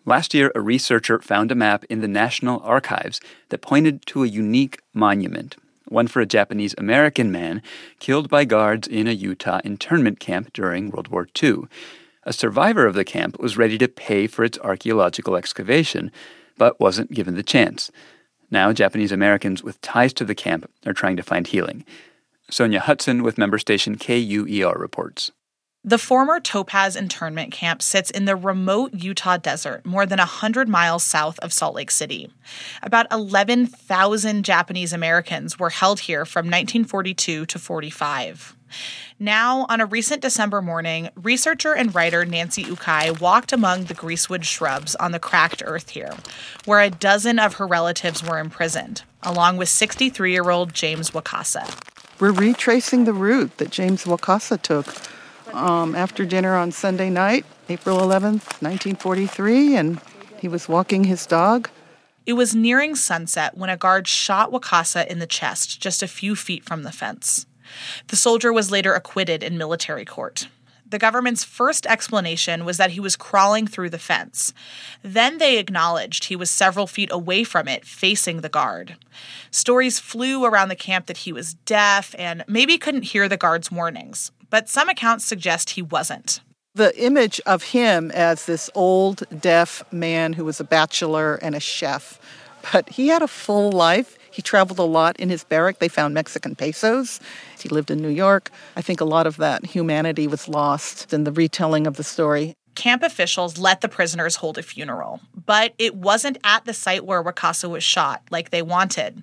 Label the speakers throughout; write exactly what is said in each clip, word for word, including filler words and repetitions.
Speaker 1: Last year, a researcher found a map in the National Archives that pointed to a unique monument, one for a Japanese-American man killed by guards in a Utah internment camp during World War Two. A survivor of the camp was ready to pay for its archaeological excavation, but wasn't given the chance. Now, Japanese Americans with ties to the camp are trying to find healing. Sonia Hudson with member station K U E R reports.
Speaker 2: The former Topaz internment camp sits in the remote Utah desert, more than one hundred miles south of Salt Lake City. About eleven thousand Japanese Americans were held here from nineteen forty-two to forty-five. Now, on a recent December morning, researcher and writer Nancy Ukai walked among the greasewood shrubs on the cracked earth here, where a dozen of her relatives were imprisoned, along with sixty-three-year-old James Wakasa.
Speaker 3: We're retracing the route that James Wakasa took um, after dinner on Sunday night, April eleventh, nineteen forty-three, and he was walking his dog.
Speaker 2: It was nearing sunset when a guard shot Wakasa in the chest just a few feet from the fence. The soldier was later acquitted in military court. The government's first explanation was that he was crawling through the fence. Then they acknowledged he was several feet away from it, facing the guard. Stories flew around the camp that he was deaf and maybe couldn't hear the guard's warnings, but some accounts suggest he wasn't.
Speaker 3: The image of him as this old, deaf man who was a bachelor and a chef, but he had a full life. He traveled a lot in his barrack. They found Mexican pesos. He lived in New York. I think a lot of that humanity was lost in the retelling of the story.
Speaker 2: Camp officials let the prisoners hold a funeral, but it wasn't at the site where Wakasa was shot like they wanted.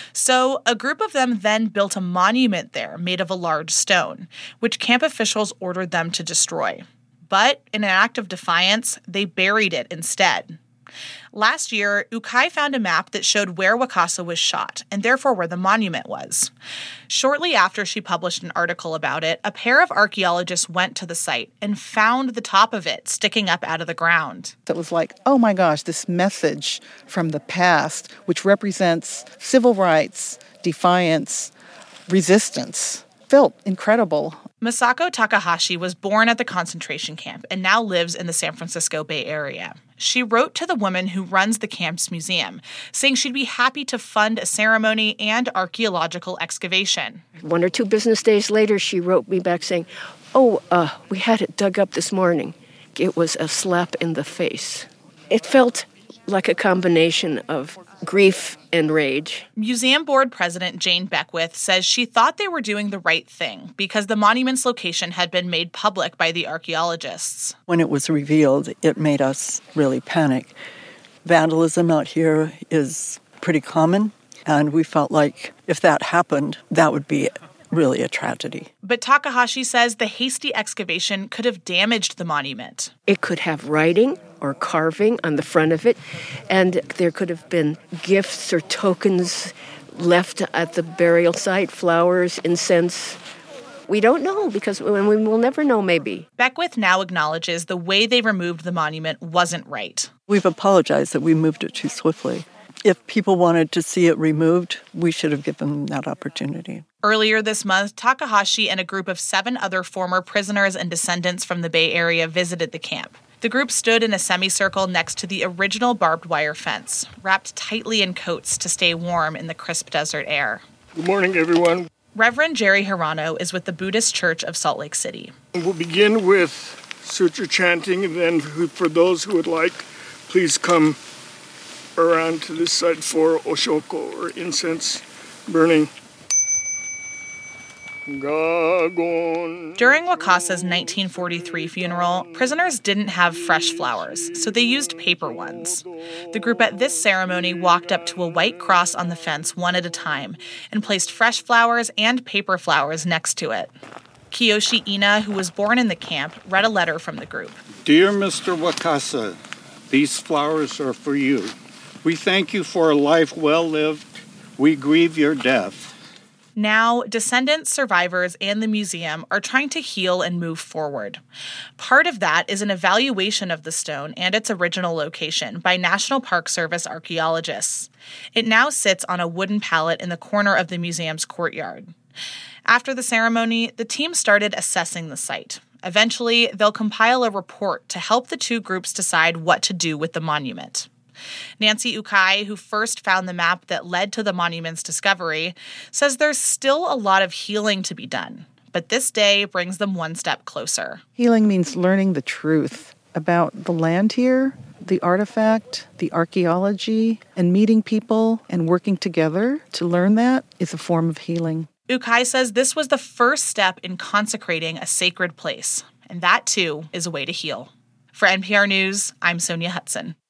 Speaker 2: So a group of them then built a monument there made of a large stone, which camp officials ordered them to destroy. But in an act of defiance, they buried it instead. Last year, Ukai found a map that showed where Wakasa was shot, and therefore where the monument was. Shortly after she published an article about it, a pair of archaeologists went to the site and found the top of it sticking up out of the ground.
Speaker 3: It was like, oh my gosh, this message from the past, which represents civil rights, defiance, resistance, felt incredible.
Speaker 2: Masako Takahashi was born at the concentration camp and now lives in the San Francisco Bay Area. She wrote to the woman who runs the camp's museum, saying she'd be happy to fund a ceremony and archaeological excavation.
Speaker 4: One or two business days later, she wrote me back saying, oh, uh, we had it dug up this morning. It was a slap in the face. It felt like a combination of grief and rage.
Speaker 2: Museum Board President Jane Beckwith says she thought they were doing the right thing because the monument's location had been made public by the archaeologists.
Speaker 5: When it was revealed, it made us really panic. Vandalism out here is pretty common, and we felt like if that happened, that would be really a tragedy.
Speaker 2: But Takahashi says the hasty excavation could have damaged the monument.
Speaker 4: It could have writing or carving on the front of it, and there could have been gifts or tokens left at the burial site, flowers, incense. We don't know, because we will never know, maybe.
Speaker 2: Beckwith now acknowledges the way they removed the monument wasn't right.
Speaker 5: We've apologized that we moved it too swiftly. If people wanted to see it removed, we should have given them that opportunity.
Speaker 2: Earlier this month, Takahashi and a group of seven other former prisoners and descendants from the Bay Area visited the camp. The group stood in a semicircle next to the original barbed wire fence, wrapped tightly in coats to stay warm in the crisp desert air.
Speaker 6: Good morning, everyone.
Speaker 2: Reverend Jerry Hirano is with the Buddhist Church of Salt Lake City.
Speaker 6: We'll begin with sutra chanting, and then for those who would like, please come around to this side for oshoko, or incense burning.
Speaker 2: During Wakasa's nineteen forty-three funeral, prisoners didn't have fresh flowers, so they used paper ones. The group at this ceremony walked up to a white cross on the fence one at a time and placed fresh flowers and paper flowers next to it. Kiyoshi Ina, who was born in the camp, read a letter from the group.
Speaker 7: Dear Mister Wakasa, these flowers are for you. We thank you for a life well lived. We grieve your death.
Speaker 2: Now, descendants, survivors, and the museum are trying to heal and move forward. Part of that is an evaluation of the stone and its original location by National Park Service archaeologists. It now sits on a wooden pallet in the corner of the museum's courtyard. After the ceremony, the team started assessing the site. Eventually, they'll compile a report to help the two groups decide what to do with the monument. Nancy Ukai, who first found the map that led to the monument's discovery, says there's still a lot of healing to be done, but this day brings them one step closer.
Speaker 3: Healing means learning the truth about the land here, the artifact, the archaeology, and meeting people and working together to learn that is a form of healing.
Speaker 2: Ukai says this was the first step in consecrating a sacred place, and that, too, is a way to heal. For N P R News, I'm Sonia Hudson.